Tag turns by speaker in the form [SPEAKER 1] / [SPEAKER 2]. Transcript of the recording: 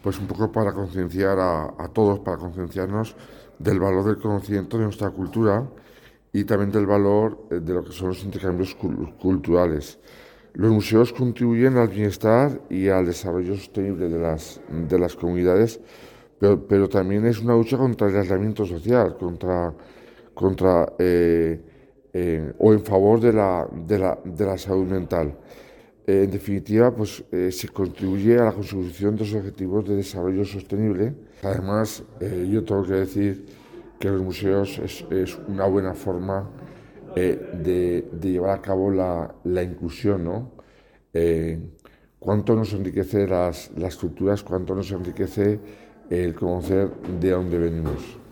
[SPEAKER 1] pues un poco para concienciar a todos, para concienciarnos del valor del conocimiento de nuestra cultura y también del valor de lo que son los intercambios culturales. Los museos contribuyen al bienestar y al desarrollo sostenible de las comunidades, pero también es una lucha contra el aislamiento social, o en favor de la salud mental. En definitiva, pues se contribuye a la consecución de los objetivos de desarrollo sostenible. Además, yo tengo que decir que los museos es una buena forma de llevar a cabo la inclusión, ¿no? Eh, Cuánto nos enriquece las culturas, cuánto nos enriquece el conocer de dónde venimos.